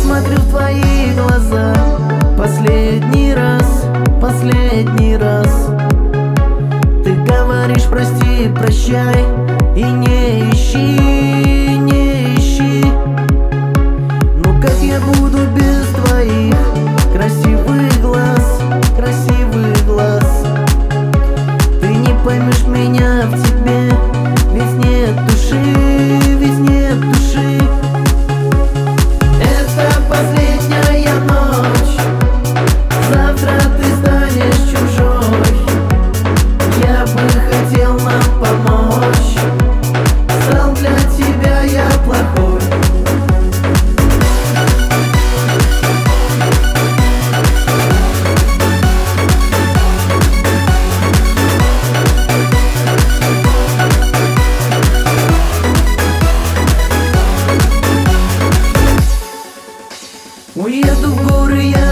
смотрю в твои глаза. Последний раз ты говоришь прости, прощай и не ищи, не ищи. Ну как я буду без твоих красивых глаз, красивых глаз? Ты не поймешь меня в тебе, ведь нет души, ведь нет души. Это последняя ночь, завтра ты станешь чужой. Я бы хотел нам помочь, стал для тебя я плохой. Уеду в горы я